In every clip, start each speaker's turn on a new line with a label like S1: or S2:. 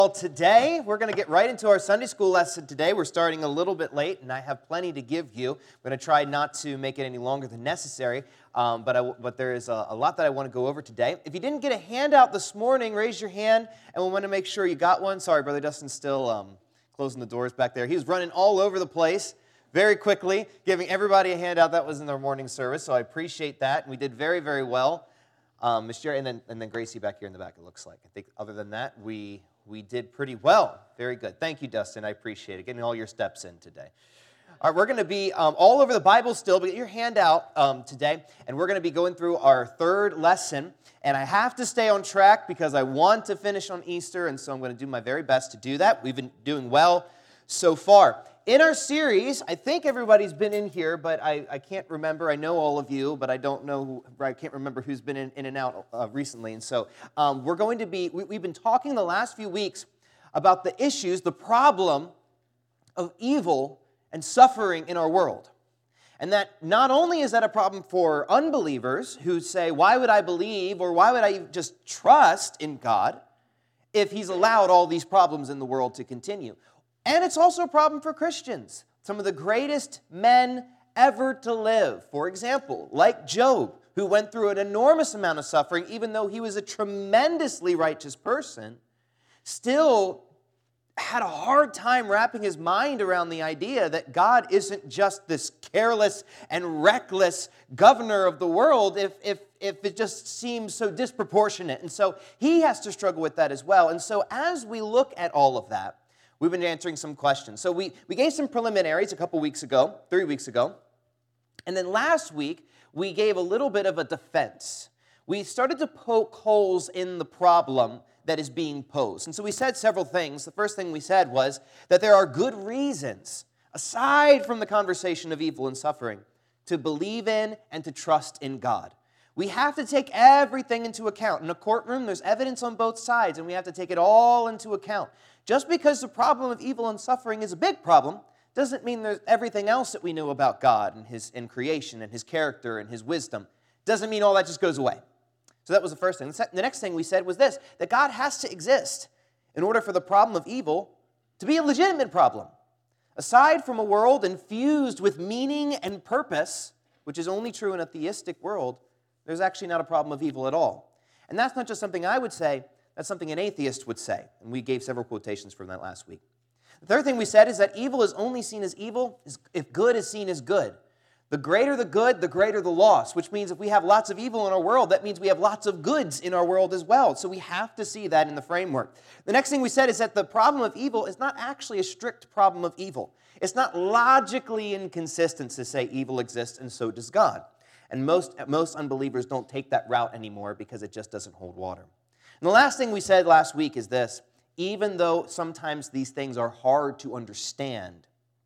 S1: Well, today we're going to get right into our Sunday school lesson today. We're starting a little bit late, and I have plenty to give you. I'm going to try not to make it any longer than necessary, but there is a lot that I want to go over today. If you didn't get a handout this morning, raise your hand, and we want to make sure you got one. Sorry, Brother Dustin's still closing the doors back there. He was running all over the place very quickly, giving everybody a handout that was in their morning service, so I appreciate that, and we did very, very well. Miss Jerry, and then Gracie back here in the back, it looks like. I think other than that, we did pretty well. Very good. Thank you, Dustin. I appreciate it. Getting all your steps in today. All right, we're going to be all over the Bible still, but get your hand out today, and we're going to be going through our third lesson. And I have to stay on track because I want to finish on Easter, and so I'm going to do my very best to do that. We've been doing well so far. In our series, I think everybody's been in here, but I can't remember. I know all of you, but I don't know, I can't remember who's been in and out recently. And so we've been talking the last few weeks about the issues, the problem of evil and suffering in our world. And that not only is that a problem for unbelievers who say, why would I believe or why would I just trust in God if He's allowed all these problems in the world to continue? And it's also a problem for Christians, some of the greatest men ever to live. For example, like Job, who went through an enormous amount of suffering, even though he was a tremendously righteous person, still had a hard time wrapping his mind around the idea that God isn't just this careless and reckless governor of the world if it just seems so disproportionate. And so he has to struggle with that as well. And so as we look at all of that, we've been answering some questions. So we gave some preliminaries a couple weeks ago, 3 weeks ago. And then last week, we gave a little bit of a defense. We started to poke holes in the problem that is being posed. And so we said several things. The first thing we said was that there are good reasons, aside from the conversation of evil and suffering, to believe in and to trust in God. We have to take everything into account. In a courtroom, there's evidence on both sides, and we have to take it all into account. Just because the problem of evil and suffering is a big problem doesn't mean there's everything else that we know about God and creation and His character and His wisdom. Doesn't mean all that just goes away. So that was the first thing. The next thing we said was this, that God has to exist in order for the problem of evil to be a legitimate problem. Aside from a world infused with meaning and purpose, which is only true in a theistic world, there's actually not a problem of evil at all. And that's not just something I would say, that's something an atheist would say. And we gave several quotations from that last week. The third thing we said is that evil is only seen as evil if good is seen as good. The greater the good, the greater the loss, which means if we have lots of evil in our world, that means we have lots of goods in our world as well. So we have to see that in the framework. The next thing we said is that the problem of evil is not actually a strict problem of evil. It's not logically inconsistent to say evil exists and so does God. And most unbelievers don't take that route anymore because it just doesn't hold water. And the last thing we said last week is this: even though sometimes these things are hard to understand,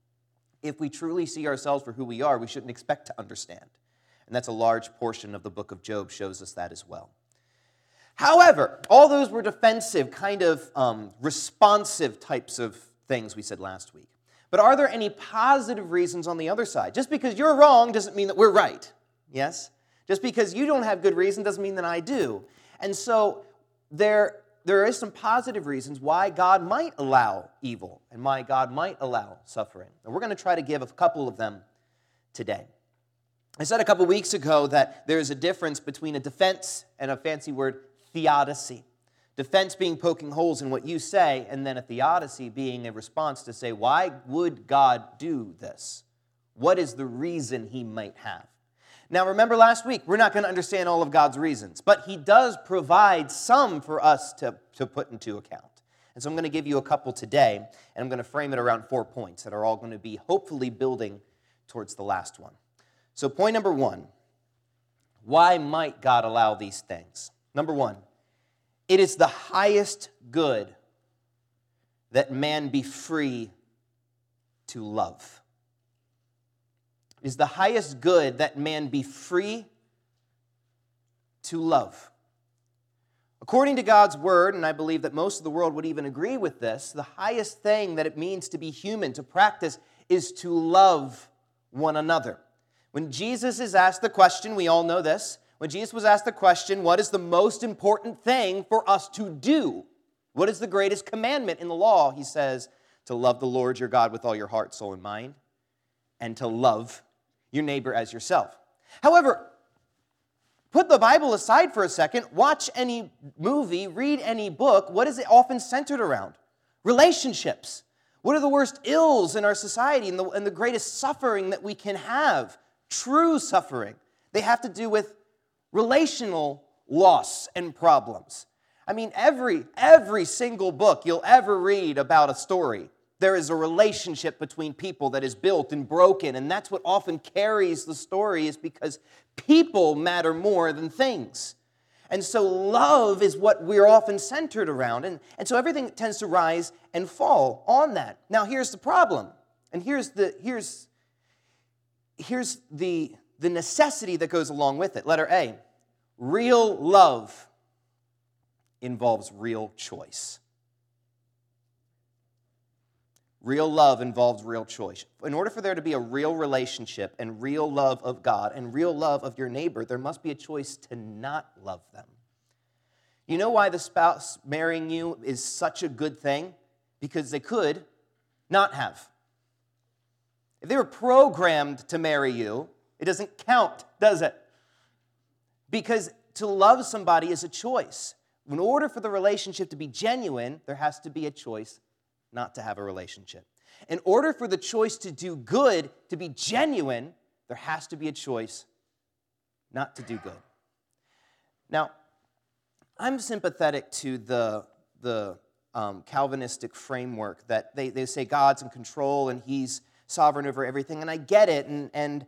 S1: if we truly see ourselves for who we are, we shouldn't expect to understand. And that's a large portion of the book of Job shows us that as well. However, all those were defensive, kind of responsive types of things we said last week. But are there any positive reasons on the other side? Just because you're wrong doesn't mean that we're right. Yes? Just because you don't have good reason doesn't mean that I do. And so there is some positive reasons why God might allow evil and why God might allow suffering. And we're going to try to give a couple of them today. I said a couple weeks ago that there is a difference between a defense and a fancy word, theodicy. Defense being poking holes in what you say, and then a theodicy being a response to say, why would God do this? What is the reason He might have? Now, remember last week, we're not going to understand all of God's reasons, but He does provide some for us to put into account. And so I'm going to give you a couple today, and I'm going to frame it around 4 points that are all going to be hopefully building towards the last one. So point number 1, why might God allow these things? Number 1, it is the highest good that man be free to love. Is the highest good that man be free to love. According to God's word, and I believe that most of the world would even agree with this, the highest thing that it means to be human, to practice, is to love one another. When Jesus is asked the question, we all know this, when Jesus was asked the question, what is the most important thing for us to do? What is the greatest commandment in the law? He says, to love the Lord your God with all your heart, soul, and mind, and to love your neighbor as yourself. However, put the Bible aside for a second, watch any movie, read any book. What is it often centered around? Relationships. What are the worst ills in our society and the greatest suffering that we can have? True suffering. They have to do with relational loss and problems. I mean, every single book you'll ever read about a story, there is a relationship between people that is built and broken, and that's what often carries the story, is because people matter more than things. And so love is what we're often centered around, and so everything tends to rise and fall on that. Now, here's the problem, and here's the necessity that goes along with it. Letter A, real love involves real choice. Real love involves real choice. In order for there to be a real relationship and real love of God and real love of your neighbor, there must be a choice to not love them. You know why the spouse marrying you is such a good thing? Because they could not have. If they were programmed to marry you, it doesn't count, does it? Because to love somebody is a choice. In order for the relationship to be genuine, there has to be a choice not to have a relationship. In order for the choice to do good to be genuine, there has to be a choice not to do good. Now, I'm sympathetic to the Calvinistic framework that they say God's in control and He's sovereign over everything, and I get it, and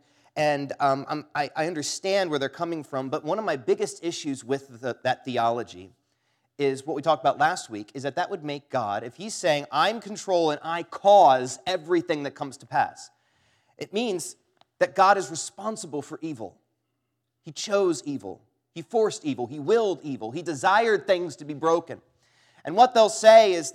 S1: I understand where they're coming from, but one of my biggest issues with that theology is what we talked about last week, is that would make God, if He's saying, I'm control and I cause everything that comes to pass, it means that God is responsible for evil. He chose evil. He forced evil. He willed evil. He desired things to be broken. And what they'll say is,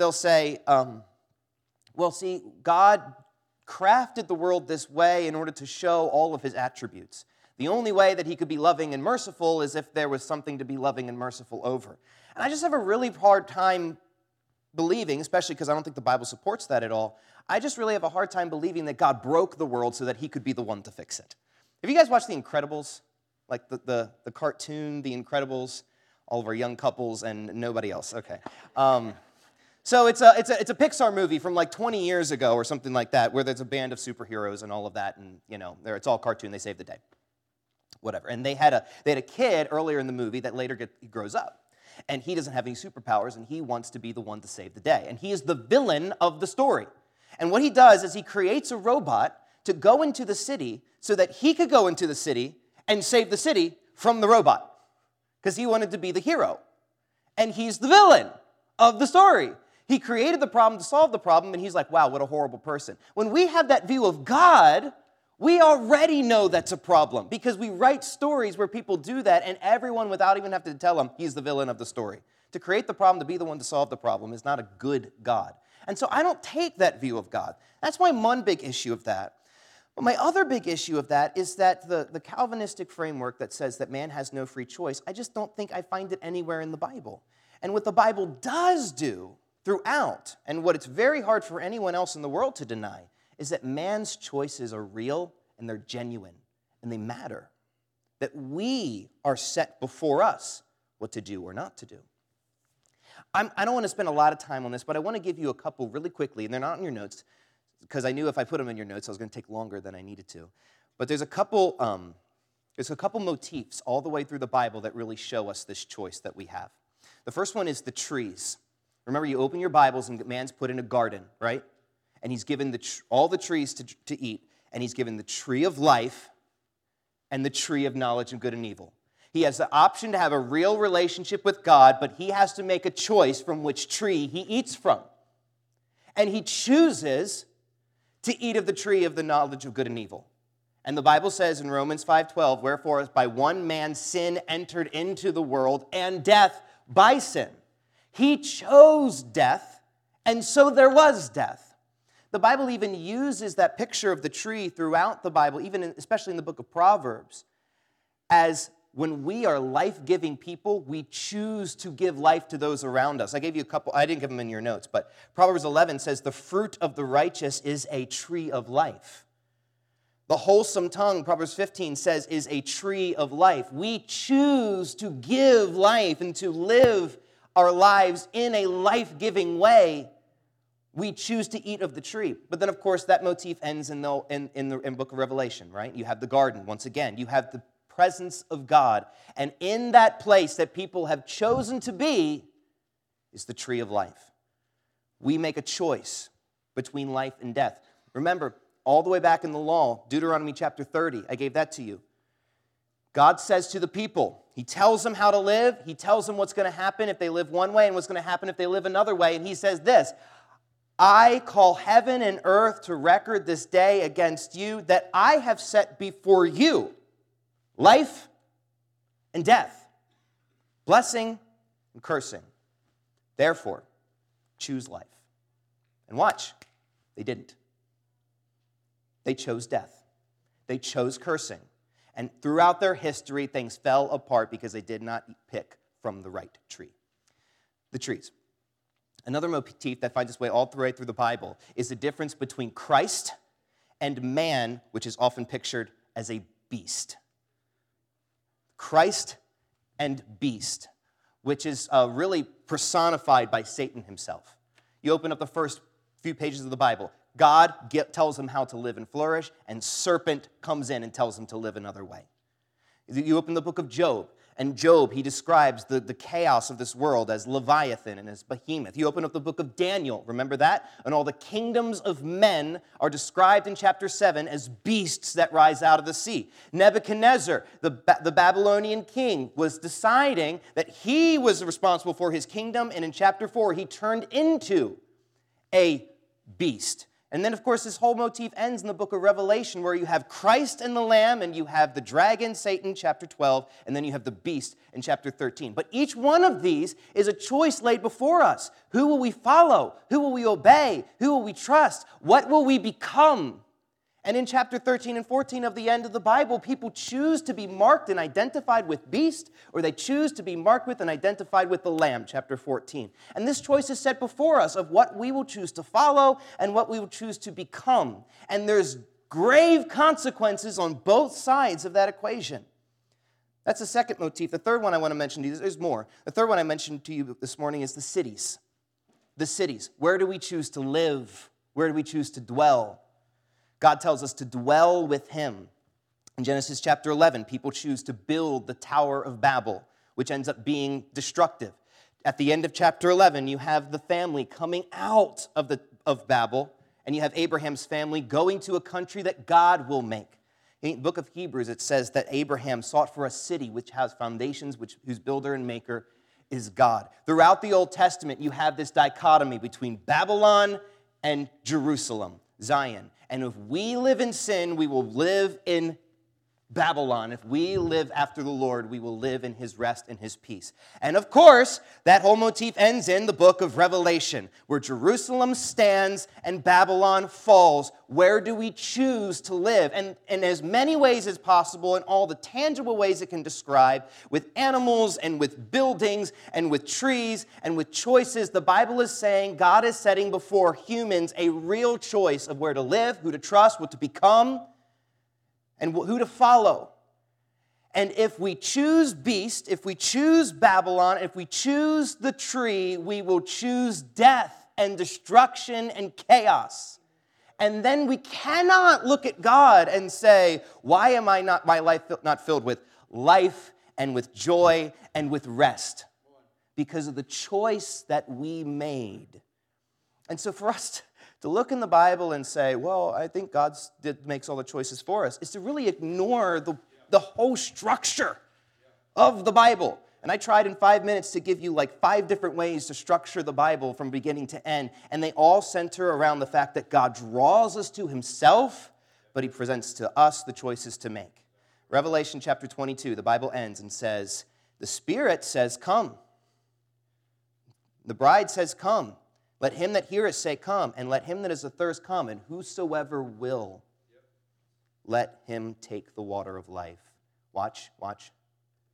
S1: well, see, God crafted the world this way in order to show all of His attributes. The only way that He could be loving and merciful is if there was something to be loving and merciful over. And I just have a really hard time believing, especially because I don't think the Bible supports that at all, I just really have a hard time believing that God broke the world so that He could be the one to fix it. Have you guys watched The Incredibles? Like the cartoon, The Incredibles? All of our young couples and nobody else. Okay. So it's a Pixar movie from like 20 years ago or something like that, where there's a band of superheroes and all of that, and it's all cartoon. They save the day, whatever. And they had a kid earlier in the movie that later he grows up, and he doesn't have any superpowers, and he wants to be the one to save the day, and he is the villain of the story. And what he does is he creates a robot to go into the city so that he could go into the city and save the city from the robot, because he wanted to be the hero, and he's the villain of the story. He created the problem to solve the problem, and he's like, wow, what a horrible person. When we have that view of God, we already know that's a problem, because we write stories where people do that, and everyone, without even having to tell them, he's the villain of the story. To create the problem, to be the one to solve the problem, is not a good God. And so I don't take that view of God. That's my one big issue of that. But my other big issue of that is that the Calvinistic framework that says that man has no free choice, I just don't think I find it anywhere in the Bible. And what the Bible does do throughout, and what it's very hard for anyone else in the world to deny, is that man's choices are real and they're genuine and they matter. That we are set before us what to do or not to do. I don't want to spend a lot of time on this, but I want to give you a couple really quickly, and they're not in your notes, because I knew if I put them in your notes, I was going to take longer than I needed to. But there's a couple motifs all the way through the Bible that really show us this choice that we have. The first one is the trees. Remember, you open your Bibles and man's put in a garden, right? And he's given all the trees to eat, and he's given the tree of life and the tree of knowledge of good and evil. He has the option to have a real relationship with God, but he has to make a choice from which tree he eats from. And he chooses to eat of the tree of the knowledge of good and evil. And the Bible says in Romans 5:12, wherefore by one man sin entered into the world, and death by sin. He chose death, and so there was death. The Bible even uses that picture of the tree throughout the Bible, especially in the book of Proverbs, as when we are life-giving people, we choose to give life to those around us. I gave you a couple, I didn't give them in your notes, but Proverbs 11 says, the fruit of the righteous is a tree of life. The wholesome tongue, Proverbs 15 says, is a tree of life. We choose to give life and to live our lives in a life-giving way. We choose to eat of the tree. But then, of course, that motif ends in the book of Revelation, right? You have the garden, once again. You have the presence of God. And in that place that people have chosen to be is the tree of life. We make a choice between life and death. Remember, all the way back in the law, Deuteronomy chapter 30, I gave that to you. God says to the people, he tells them how to live, he tells them what's going to happen if they live one way and what's going to happen if they live another way, and he says this, I call heaven and earth to record this day against you that I have set before you life and death, blessing and cursing. Therefore, choose life. And watch, they didn't. They chose death. They chose cursing. And throughout their history, things fell apart because they did not pick from the right tree. The trees. Another motif that finds its way all the way through the Bible is the difference between Christ and man, which is often pictured as a beast. Christ and beast, which is really personified by Satan himself. You open up the first few pages of the Bible. God tells him how to live and flourish, and serpent comes in and tells him to live another way. You open the book of Job, and Job, he describes the chaos of this world as Leviathan and as Behemoth. You open up the book of Daniel, remember that? And all the kingdoms of men are described in chapter 7 as beasts that rise out of the sea. Nebuchadnezzar, the Babylonian king, was deciding that he was responsible for his kingdom, and in chapter 4, he turned into a beast. And then, of course, this whole motif ends in the book of Revelation where you have Christ and the Lamb, and you have the dragon, Satan, chapter 12, and then you have the beast in chapter 13. But each one of these is a choice laid before us. Who will we follow? Who will we obey? Who will we trust? What will we become? And in chapter 13 and 14 of the end of the Bible, people choose to be marked and identified with beast, or they choose to be marked with and identified with the Lamb, chapter 14. And this choice is set before us of what we will choose to follow and what we will choose to become. And there's grave consequences on both sides of that equation. That's the second motif. The third one I want to mention to you, there's more. The third one I mentioned to you this morning is the cities. The cities. Where do we choose to live? Where do we choose to dwell? God tells us to dwell with him. In Genesis chapter 11, people choose to build the Tower of Babel, which ends up being destructive. At the end of chapter 11, you have the family coming out of Babel, and you have Abraham's family going to a country that God will make. In the book of Hebrews, it says that Abraham sought for a city which has foundations, whose builder and maker is God. Throughout the Old Testament, you have this dichotomy between Babylon and Jerusalem, Zion. And if we live in sin, we will live in Babylon. If we live after the Lord, we will live in his rest and his peace. And of course, that whole motif ends in the book of Revelation, where Jerusalem stands and Babylon falls. Where do we choose to live? And in as many ways as possible, in all the tangible ways it can describe, with animals and with buildings and with trees and with choices, the Bible is saying God is setting before humans a real choice of where to live, who to trust, what to become, and who to follow. And if we choose beast, if we choose Babylon, if we choose the tree, we will choose death and destruction and chaos. And then we cannot look at God and say, why am my life not filled with life and with joy and with rest? Because of the choice that we made. And so for us to look in the Bible and say, well, I think God makes all the choices for us, is to really ignore the whole structure of the Bible. And I tried in 5 minutes to give you like 5 different ways to structure the Bible from beginning to end, and they all center around the fact that God draws us to himself, but he presents to us the choices to make. Revelation chapter 22, the Bible ends and says, the Spirit says, come. The bride says, come. Let him that heareth say, come, and let him that is athirst come, and whosoever will, let him take the water of life. Watch.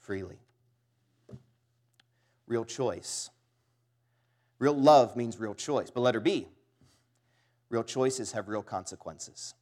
S1: freely. Real choice. Real love means real choice. But letter B, real choices have real consequences.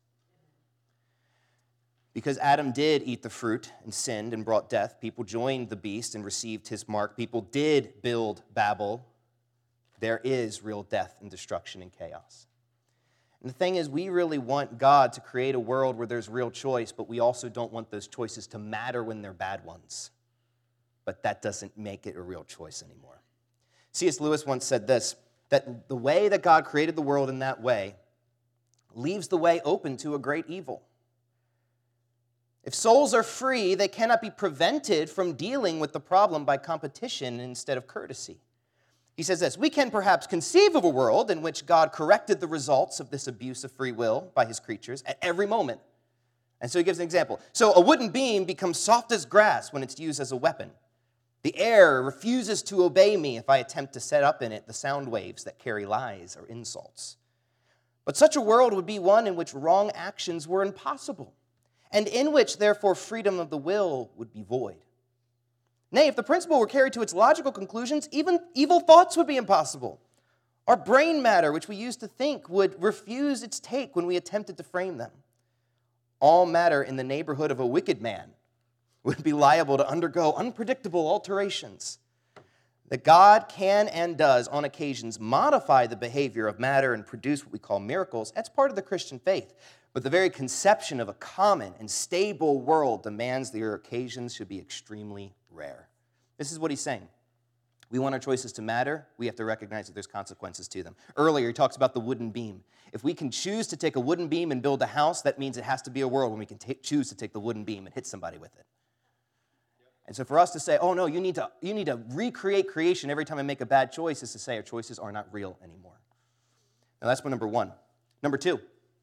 S1: Because Adam did eat the fruit and sinned and brought death, people joined the beast and received his mark. People did build Babel. There is real death and destruction and chaos. And the thing is, we really want God to create a world where there's real choice, but we also don't want those choices to matter when they're bad ones. But that doesn't make it a real choice anymore. C.S. Lewis once said this, that the way that God created the world in that way leaves the way open to a great evil. If souls are free, they cannot be prevented from dealing with the problem by competition instead of courtesy. He says this, we can perhaps conceive of a world in which God corrected the results of this abuse of free will by his creatures at every moment. And so he gives an example. So a wooden beam becomes soft as grass when it's used as a weapon. The air refuses to obey me if I attempt to set up in it the sound waves that carry lies or insults. But such a world would be one in which wrong actions were impossible, and in which, therefore, freedom of the will would be void. Nay, if the principle were carried to its logical conclusions, even evil thoughts would be impossible. Our brain matter, which we use to think, would refuse its take when we attempted to frame them. All matter in the neighborhood of a wicked man would be liable to undergo unpredictable alterations. That God can and does, on occasions, modify the behavior of matter and produce what we call miracles, that's part of the Christian faith. But the very conception of a common and stable world demands that your occasions should be extremely rare. This is what he's saying. We want our choices to matter. We have to recognize that there's consequences to them. Earlier, he talks about the wooden beam. If we can choose to take a wooden beam and build a house, that means it has to be a world when we can choose to take the wooden beam and hit somebody with it. And so for us to say, oh no, you need to recreate creation every time I make a bad choice, is to say our choices are not real anymore. Now that's number one. Number two,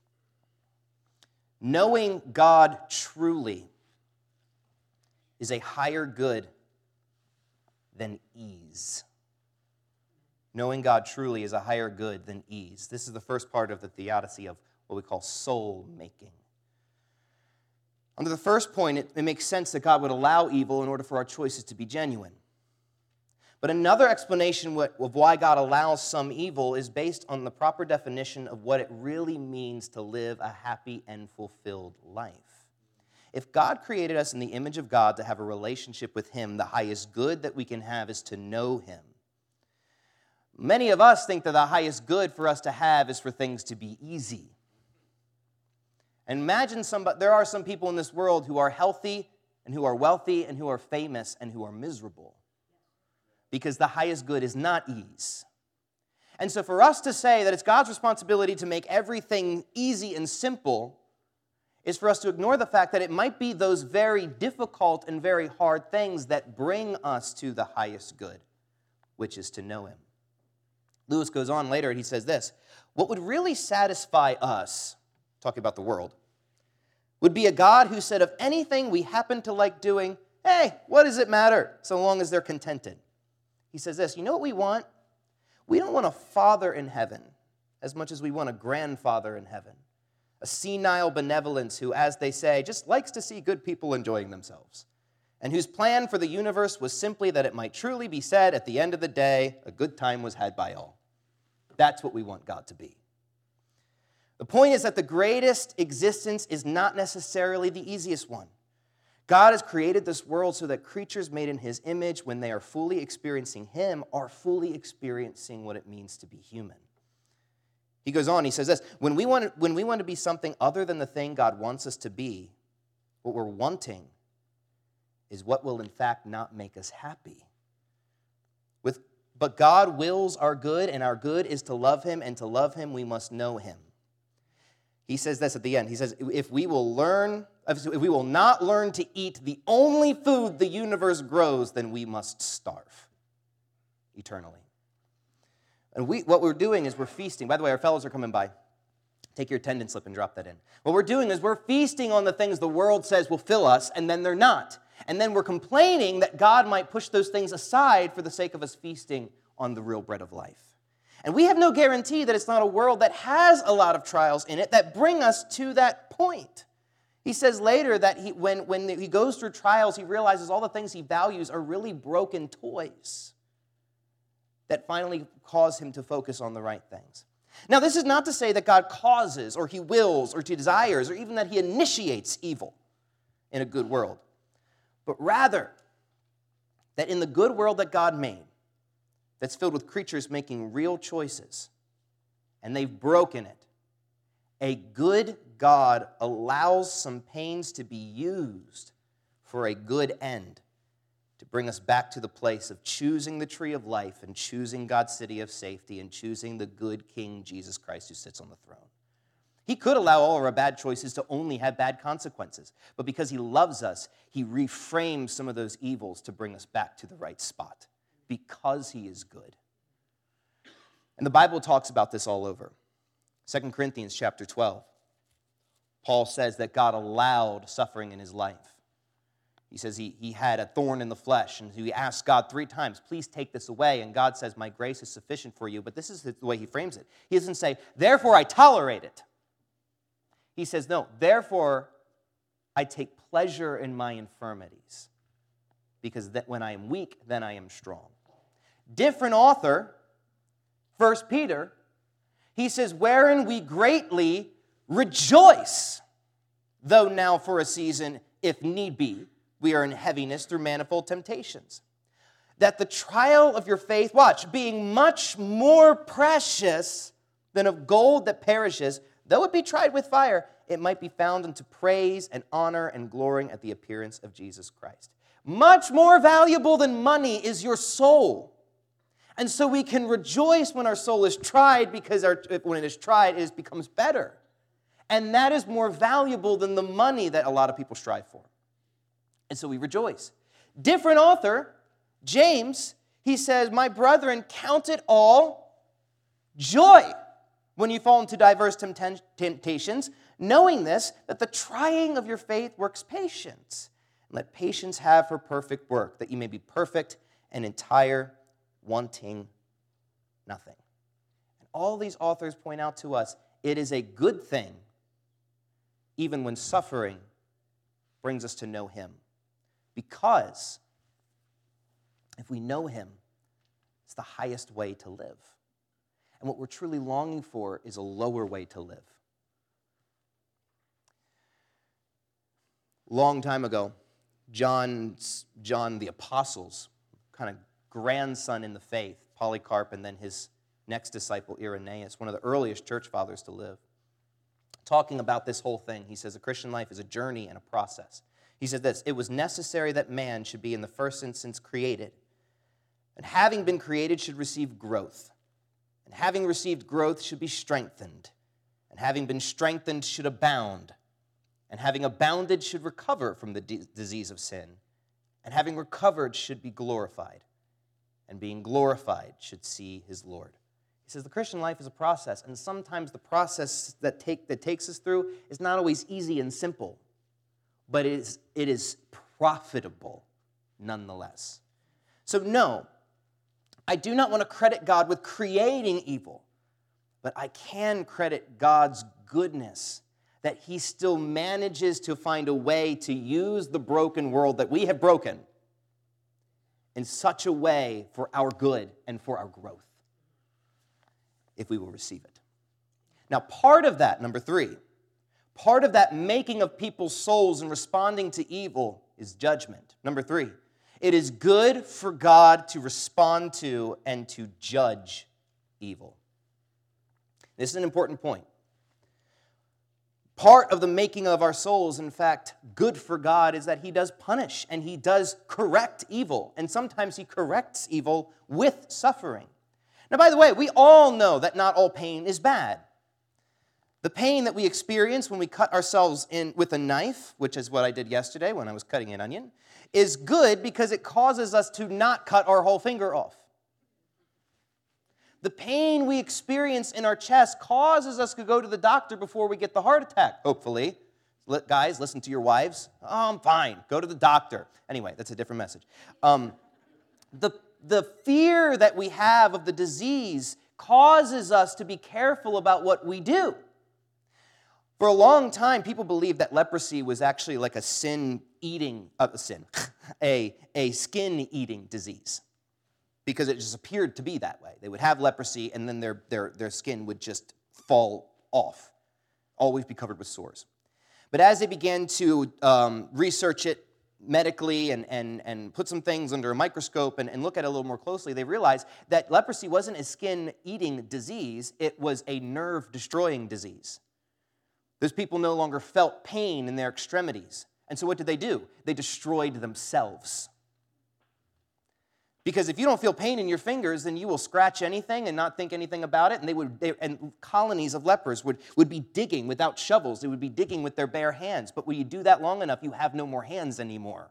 S1: knowing God truly is a higher good than ease. Knowing God truly is a higher good than ease. This is the first part of the theodicy of what we call soul making. Under the first point, it makes sense that God would allow evil in order for our choices to be genuine. But another explanation of why God allows some evil is based on the proper definition of what it really means to live a happy and fulfilled life. If God created us in the image of God to have a relationship with him, the highest good that we can have is to know him. Many of us think that the highest good for us to have is for things to be easy. And imagine there are some people in this world who are healthy and who are wealthy and who are famous and who are miserable. Because the highest good is not ease. And so for us to say that it's God's responsibility to make everything easy and simple is for us to ignore the fact that it might be those very difficult and very hard things that bring us to the highest good, which is to know him. Lewis goes on later and he says this, what would really satisfy us, talking about the world, would be a God who said of anything we happen to like doing, hey, what does it matter so long as they're contented? He says this, you know what we want? We don't want a father in heaven as much as we want a grandfather in heaven. A senile benevolence who, as they say, just likes to see good people enjoying themselves, and whose plan for the universe was simply that it might truly be said at the end of the day, a good time was had by all. That's what we want God to be. The point is that the greatest existence is not necessarily the easiest one. God has created this world so that creatures made in his image, when they are fully experiencing him, are fully experiencing what it means to be human. He goes on, he says this, when we want to be something other than the thing God wants us to be, what we're wanting is what will in fact not make us happy. But God wills our good, and our good is to love him, and to love him we must know him. He says this at the end. He says, if we will not learn to eat the only food the universe grows, then we must starve eternally. And what we're doing is we're feasting. By the way, our fellows are coming by. Take your attendance slip and drop that in. What we're doing is we're feasting on the things the world says will fill us, and then they're not. And then we're complaining that God might push those things aside for the sake of us feasting on the real bread of life. And we have no guarantee that it's not a world that has a lot of trials in it that bring us to that point. He says later that when he goes through trials, he realizes all the things he values are really broken toys that finally cause him to focus on the right things. Now, this is not to say that God causes, or he wills, or he desires, or even that he initiates evil in a good world, but rather that in the good world that God made, that's filled with creatures making real choices, and they've broken it, a good God allows some pains to be used for a good end, to bring us back to the place of choosing the tree of life and choosing God's city of safety and choosing the good King Jesus Christ who sits on the throne. He could allow all of our bad choices to only have bad consequences, but because he loves us, he reframes some of those evils to bring us back to the right spot, because he is good. And the Bible talks about this all over. 2 Corinthians chapter 12, Paul says that God allowed suffering in his life. He says he had a thorn in the flesh, and he asked God 3 times, please take this away. And God says, my grace is sufficient for you. But this is the way he frames it. He doesn't say, therefore I tolerate it. He says, no, therefore I take pleasure in my infirmities, because that when I am weak, then I am strong. Different author, 1 Peter, he says, wherein we greatly rejoice, though now for a season, if need be, we are in heaviness through manifold temptations. That the trial of your faith, watch, being much more precious than of gold that perishes, though it be tried with fire, it might be found unto praise and honor and glory at the appearance of Jesus Christ. Much more valuable than money is your soul. And so we can rejoice when our soul is tried, because when it is tried, it becomes better. And that is more valuable than the money that a lot of people strive for. And so we rejoice. Different author, James, he says, my brethren, count it all joy when you fall into diverse temptations, knowing this, that the trying of your faith works patience. And let patience have her perfect work, that you may be perfect and entire, wanting nothing. And all these authors point out to us, it is a good thing, even when suffering brings us to know him. Because if we know him, it's the highest way to live. And what we're truly longing for is a lower way to live. Long time ago, John the Apostle's kind of grandson in the faith, Polycarp, and then his next disciple, Irenaeus, one of the earliest church fathers to live, talking about this whole thing, he says, the Christian life is a journey and a process. He said this, it was necessary that man should be in the first instance created, and having been created should receive growth, and having received growth should be strengthened, and having been strengthened should abound, and having abounded should recover from the disease of sin, and having recovered should be glorified, and being glorified should see his Lord. He says the Christian life is a process, and sometimes the process that takes us through is not always easy and simple, but it is profitable nonetheless. So no, I do not want to credit God with creating evil, but I can credit God's goodness that he still manages to find a way to use the broken world that we have broken in such a way for our good and for our growth, if we will receive it. Now, part of that, number 3, part of that making of people's souls and responding to evil is judgment. Number 3, it is good for God to respond to and to judge evil. This is an important point. Part of the making of our souls, in fact, good for God, is that he does punish and he does correct evil. And sometimes he corrects evil with suffering. Now, by the way, we all know that not all pain is bad. The pain that we experience when we cut ourselves in with a knife, which is what I did yesterday when I was cutting an onion, is good because it causes us to not cut our whole finger off. The pain we experience in our chest causes us to go to the doctor before we get the heart attack, hopefully. Guys, listen to your wives. Oh, I'm fine. Go to the doctor. Anyway, that's a different message. The fear that we have of the disease causes us to be careful about what we do. For a long time, people believed that leprosy was actually like a a skin-eating disease, because it just appeared to be that way. They would have leprosy, and then their skin would just fall off, always be covered with sores. But as they began to research it medically and put some things under a microscope and look at it a little more closely, they realized that leprosy wasn't a skin-eating disease, it was a nerve-destroying disease. Those people no longer felt pain in their extremities. And so what did? They destroyed themselves. Because if you don't feel pain in your fingers, then you will scratch anything and not think anything about it. And colonies of lepers would be digging without shovels. They would be digging with their bare hands. But when you do that long enough, you have no more hands anymore.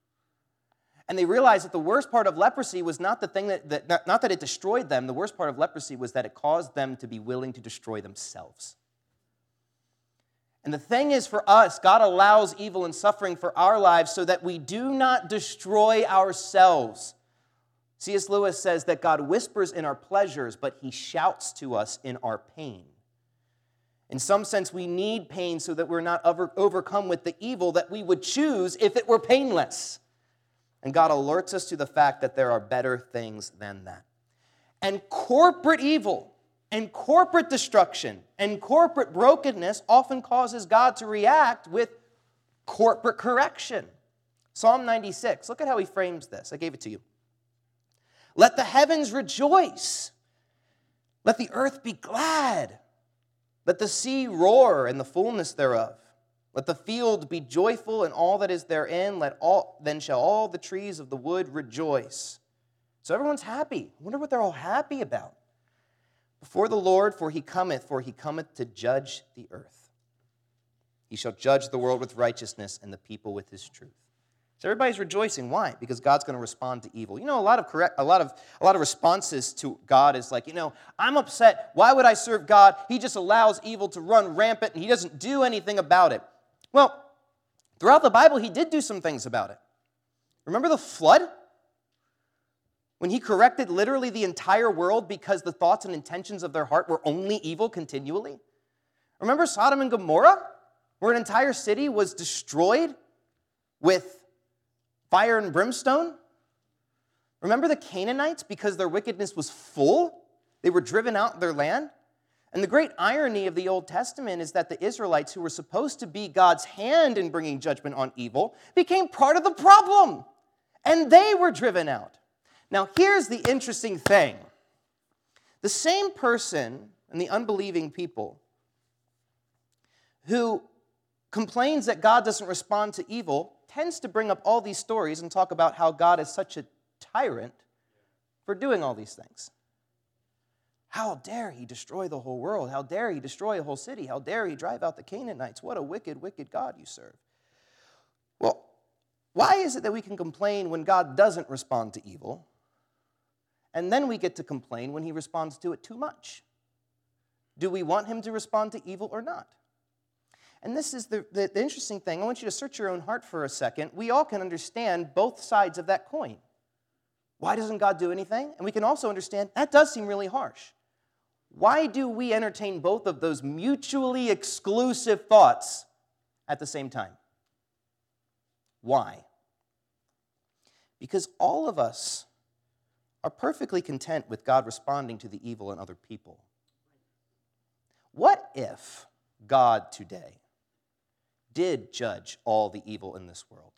S1: And they realized that the worst part of leprosy was not the thing not that it destroyed them. The worst part of leprosy was that it caused them to be willing to destroy themselves. And the thing is, for us, God allows evil and suffering for our lives so that we do not destroy ourselves. C.S. Lewis says that God whispers in our pleasures, but he shouts to us in our pain. In some sense, we need pain so that we're not overcome with the evil that we would choose if it were painless. And God alerts us to the fact that there are better things than that. And corporate evil and corporate destruction and corporate brokenness often causes God to react with corporate correction. Psalm 96, look at how he frames this. I gave it to you. Let the heavens rejoice. Let the earth be glad. Let the sea roar and the fullness thereof. Let the field be joyful and all that is therein. Then shall all the trees of the wood rejoice. So everyone's happy. I wonder what they're all happy about. Before the Lord, for he cometh to judge the earth. He shall judge the world with righteousness and the people with his truth. So everybody's rejoicing. Why? Because God's going to respond to evil. You know, a lot of responses to God is like, I'm upset. Why would I serve God? He just allows evil to run rampant and he doesn't do anything about it. Well, throughout the Bible, he did do some things about it. Remember the flood? When he corrected literally the entire world because the thoughts and intentions of their heart were only evil continually? Remember Sodom and Gomorrah, where an entire city was destroyed with fire and brimstone? Remember the Canaanites, because their wickedness was full? They were driven out of their land? And the great irony of the Old Testament is that the Israelites, who were supposed to be God's hand in bringing judgment on evil, became part of the problem. And they were driven out. Now, here's the interesting thing. The same person and the unbelieving people who complains that God doesn't respond to evil tends to bring up all these stories and talk about how God is such a tyrant for doing all these things. How dare he destroy the whole world? How dare he destroy a whole city? How dare he drive out the Canaanites? What a wicked, wicked God you serve. Well, why is it that we can complain when God doesn't respond to evil, and then we get to complain when he responds to it too much? Do we want him to respond to evil or not? And this is the interesting thing. I want you to search your own heart for a second. We all can understand both sides of that coin. Why doesn't God do anything? And we can also understand that does seem really harsh. Why do we entertain both of those mutually exclusive thoughts at the same time? Why? Because all of us are perfectly content with God responding to the evil in other people. What if God today did judge all the evil in this world?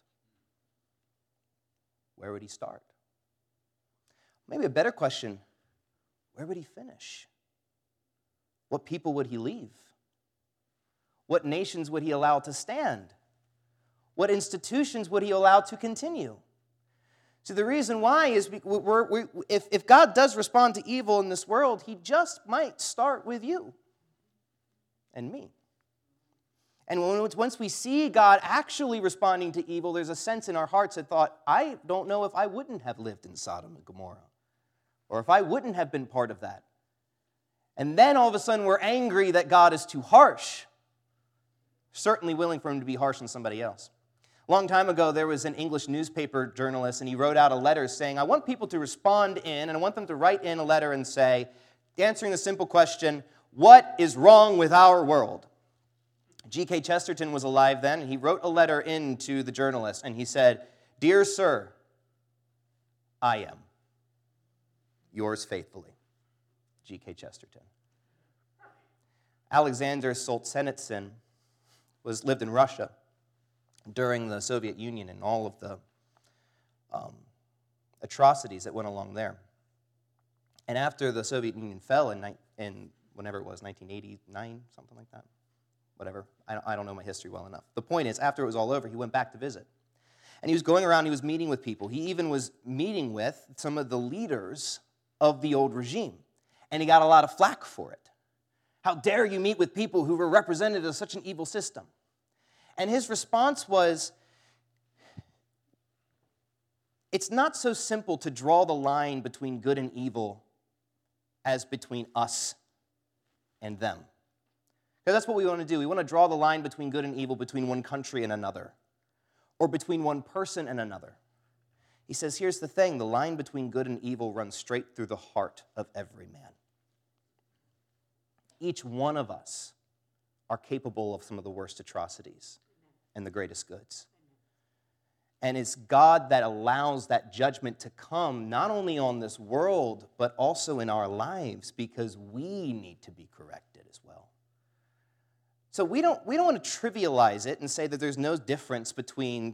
S1: Where would he start? Maybe a better question, where would he finish? What people would he leave? What nations would he allow to stand? What institutions would he allow to continue? So the reason why is if God does respond to evil in this world, he just might start with you and me. And once we see God actually responding to evil, there's a sense in our hearts that thought, I don't know if I wouldn't have lived in Sodom and Gomorrah, or if I wouldn't have been part of that. And then all of a sudden we're angry that God is too harsh, certainly willing for him to be harsh on somebody else. A long time ago, there was an English newspaper journalist, and he wrote out a letter saying, I want people to respond in, and I want them to write in a letter and say, answering the simple question, what is wrong with our world? G.K. Chesterton was alive then, and he wrote a letter in to the journalist, and he said, "Dear sir, I am yours faithfully, G.K. Chesterton." Alexander Solzhenitsyn lived in Russia during the Soviet Union and all of the atrocities that went along there. And after the Soviet Union fell in whenever it was, 1989, something like that, whatever. I don't know my history well enough. The point is, after it was all over, he went back to visit. And he was going around, he was meeting with people. He even was meeting with some of the leaders of the old regime. And he got a lot of flack for it. How dare you meet with people who were represented as such an evil system? And his response was, it's not so simple to draw the line between good and evil as between us and them. Because that's what we want to do. We want to draw the line between good and evil between one country and another, or between one person and another. He says, here's the thing, the line between good and evil runs straight through the heart of every man. Each one of us are capable of some of the worst atrocities and the greatest goods. And it's God that allows that judgment to come not only on this world, but also in our lives, because we need to be corrected as well. So we don't want to trivialize it and say that there's no difference between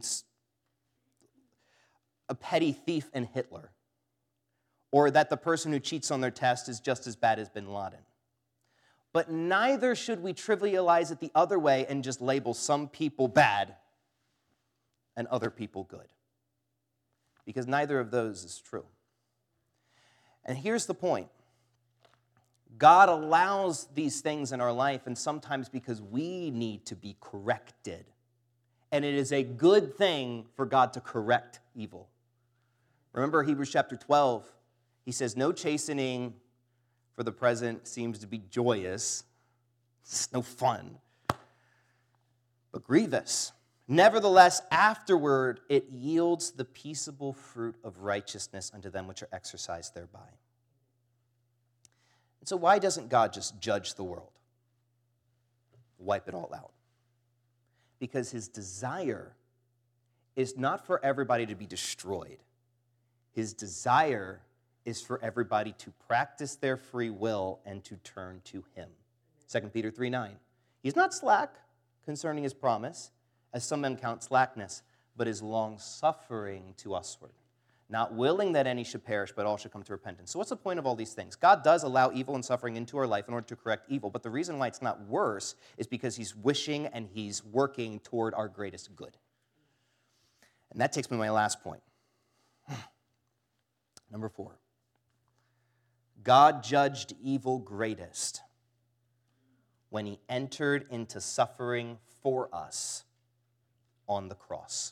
S1: a petty thief and Hitler, or that the person who cheats on their test is just as bad as bin Laden. But neither should we trivialize it the other way and just label some people bad and other people good, because neither of those is true. And here's the point. God allows these things in our life, and sometimes because we need to be corrected. And it is a good thing for God to correct evil. Remember Hebrews chapter 12, he says, no chastening for the present seems to be joyous. It's no fun, but grievous. Nevertheless, afterward, it yields the peaceable fruit of righteousness unto them which are exercised thereby. And so why doesn't God just judge the world? Wipe it all out? Because his desire is not for everybody to be destroyed. His desire is for everybody to practice their free will and to turn to him. 2 Peter 3:9. He's not slack concerning his promise, as some men count slackness, but is long-suffering to usward, not willing that any should perish, but all should come to repentance. So what's the point of all these things? God does allow evil and suffering into our life in order to correct evil, but the reason why it's not worse is because he's wishing and he's working toward our greatest good. And that takes me to my last point. Number 4. God judged evil greatest when he entered into suffering for us on the cross.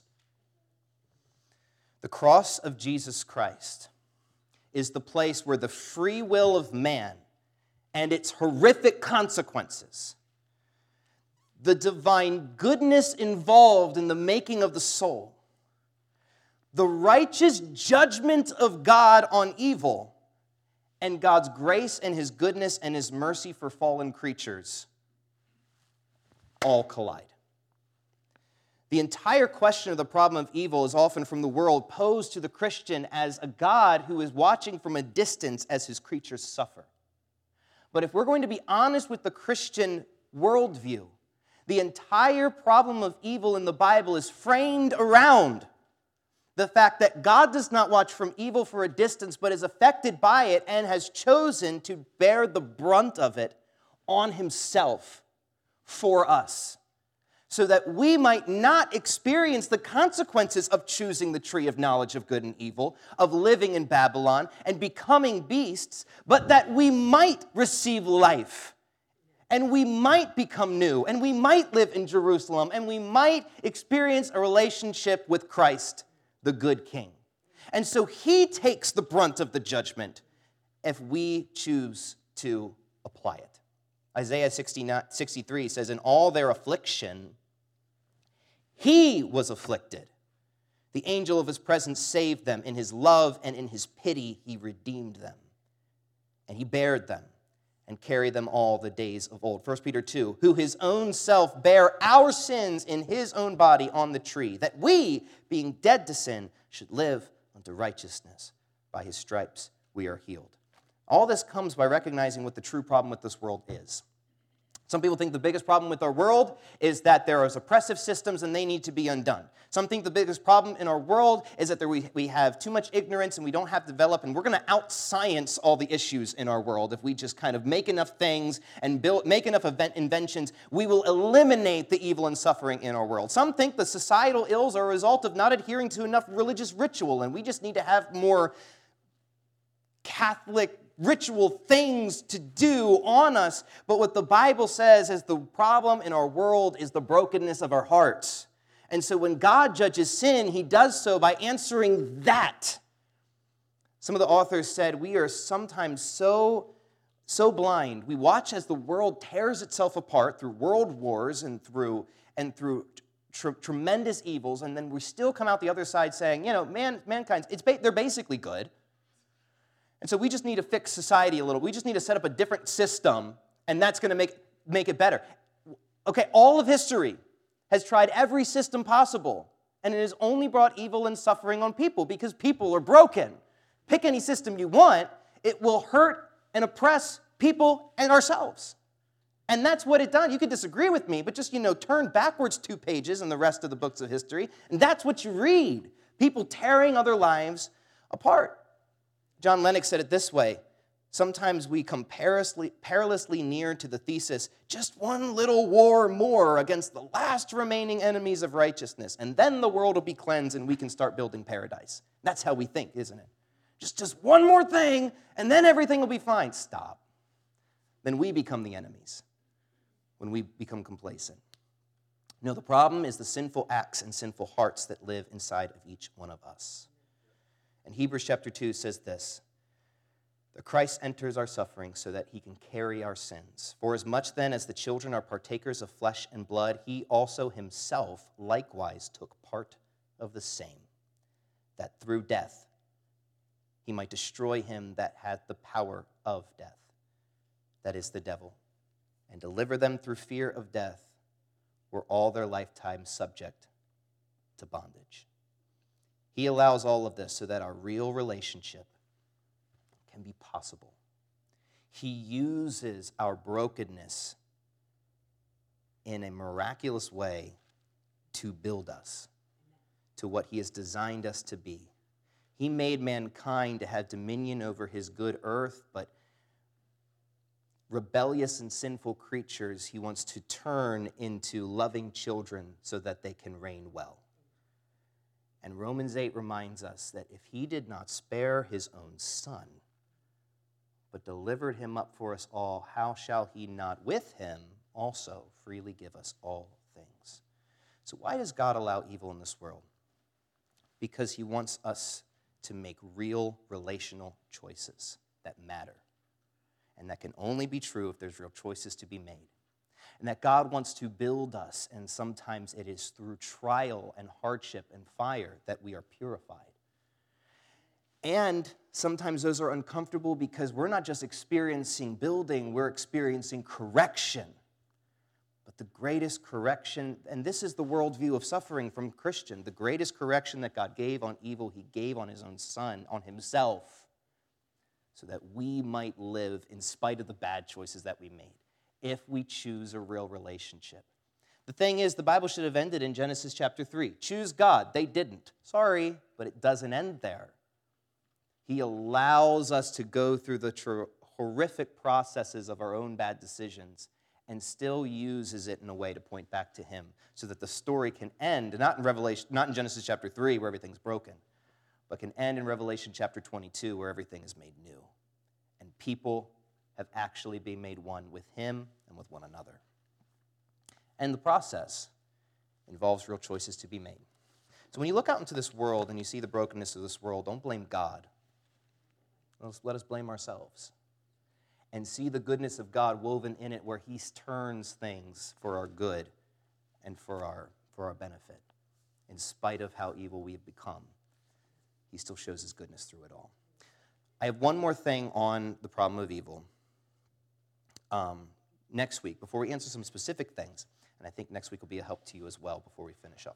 S1: The cross of Jesus Christ is the place where the free will of man and its horrific consequences, the divine goodness involved in the making of the soul, the righteous judgment of God on evil, and God's grace and his goodness and his mercy for fallen creatures all collide. The entire question of the problem of evil is often from the world posed to the Christian as a God who is watching from a distance as his creatures suffer. But if we're going to be honest with the Christian worldview, the entire problem of evil in the Bible is framed around the fact that God does not watch from evil for a distance, but is affected by it and has chosen to bear the brunt of it on himself for us, so that we might not experience the consequences of choosing the tree of knowledge of good and evil, of living in Babylon and becoming beasts, but that we might receive life, and we might become new, and we might live in Jerusalem, and we might experience a relationship with Christ, the good King. And so he takes the brunt of the judgment if we choose to apply it. Isaiah 63 says, in all their affliction, he was afflicted. The angel of his presence saved them. In his love and in his pity, he redeemed them. And he bared them and carry them all the days of old. 1 Peter 2, who his own self bare our sins in his own body on the tree, that we, being dead to sin, should live unto righteousness. By his stripes we are healed. All this comes by recognizing what the true problem with this world is. Some people think the biggest problem with our world is that there are oppressive systems and they need to be undone. Some think the biggest problem in our world is that we have too much ignorance and we don't have to develop, and we're going to out-science all the issues in our world. If we just kind of make enough things and make enough inventions, we will eliminate the evil and suffering in our world. Some think the societal ills are a result of not adhering to enough religious ritual, and we just need to have more Catholic ritual things to do on us. But what the Bible says is the problem in our world is the brokenness of our hearts. And so when God judges sin, he does so by answering that. Some of the authors said, we are sometimes so blind. We watch as the world tears itself apart through world wars and through tremendous evils, and then we still come out the other side saying, mankind, they're basically good. And so we just need to fix society a little. We just need to set up a different system, and that's going to make it better. Okay, all of history has tried every system possible, and it has only brought evil and suffering on people because people are broken. Pick any system you want, it will hurt and oppress people and ourselves. And that's what it done. You could disagree with me, but just, turn backwards 2 pages in the rest of the books of history, and that's what you read. People tearing other lives apart. John Lennox said it this way: sometimes we come perilously near to the thesis, just one little war more against the last remaining enemies of righteousness, and then the world will be cleansed and we can start building paradise. That's how we think, isn't it? Just one more thing, and then everything will be fine. Stop. Then we become the enemies when we become complacent. No, the problem is the sinful acts and sinful hearts that live inside of each one of us. And Hebrews chapter 2 says this: that Christ enters our suffering so that he can carry our sins. For as much then as the children are partakers of flesh and blood, he also himself likewise took part of the same, that through death he might destroy him that had the power of death, that is the devil, and deliver them through fear of death, were all their lifetime subject to bondage. He allows all of this so that our real relationship can be possible. He uses our brokenness in a miraculous way to build us to what he has designed us to be. He made mankind to have dominion over his good earth, but rebellious and sinful creatures he wants to turn into loving children so that they can reign well. And Romans 8 reminds us that if he did not spare his own son, but delivered him up for us all, how shall he not with him also freely give us all things? So why does God allow evil in this world? Because he wants us to make real relational choices that matter. And that can only be true if there's real choices to be made. And that God wants to build us, and sometimes it is through trial and hardship and fire that we are purified. And sometimes those are uncomfortable because we're not just experiencing building, we're experiencing correction. But the greatest correction, and this is the worldview of suffering from Christian, the greatest correction that God gave on evil, he gave on his own son, on himself, so that we might live in spite of the bad choices that we made, if we choose a real relationship. The thing is, the Bible should have ended in Genesis chapter 3. Choose God. They didn't. Sorry, but it doesn't end there. He allows us to go through the horrific processes of our own bad decisions and still uses it in a way to point back to him so that the story can end, not in Genesis chapter 3 where everything's broken, but can end in Revelation chapter 22 where everything is made new. And people have actually been made one with him and with one another. And the process involves real choices to be made. So when you look out into this world and you see the brokenness of this world, don't blame God. Let us blame ourselves and see the goodness of God woven in it, where he turns things for our good and for our benefit. In spite of how evil we have become, he still shows his goodness through it all. I have one more thing on the problem of evil. next week before we answer some specific things. And I think next week will be a help to you as well before we finish up.